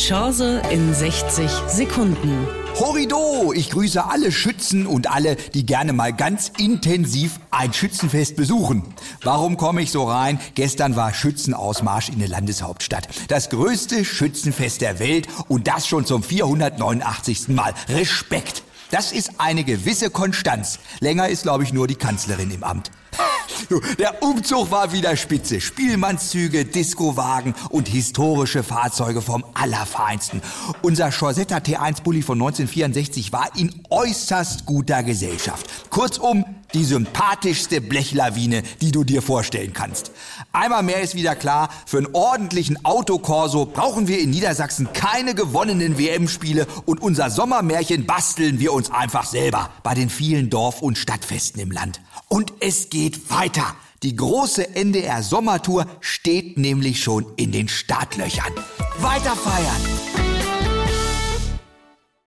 Chance in 60 Sekunden. Horrido! Ich grüße alle Schützen und alle, die gerne mal ganz intensiv ein Schützenfest besuchen. Warum komme ich so rein? Gestern war Schützenausmarsch in der Landeshauptstadt. Das größte Schützenfest der Welt und das schon zum 489. Mal. Respekt! Das ist eine gewisse Konstanz. Länger ist, glaube ich, nur die Kanzlerin im Amt. Der Umzug war wieder spitze. Spielmannszüge, Discowagen und historische Fahrzeuge vom Allerfeinsten. Unser Chorsetta T1-Bulli von 1964 war in äußerst guter Gesellschaft. Kurzum, die sympathischste Blechlawine, die du dir vorstellen kannst. Einmal mehr ist wieder klar, für einen ordentlichen Autokorso brauchen wir in Niedersachsen keine gewonnenen WM-Spiele und unser Sommermärchen basteln wir uns einfach selber bei den vielen Dorf- und Stadtfesten im Land. Und es geht weiter. Die große NDR-Sommertour steht nämlich schon in den Startlöchern. Weiter feiern!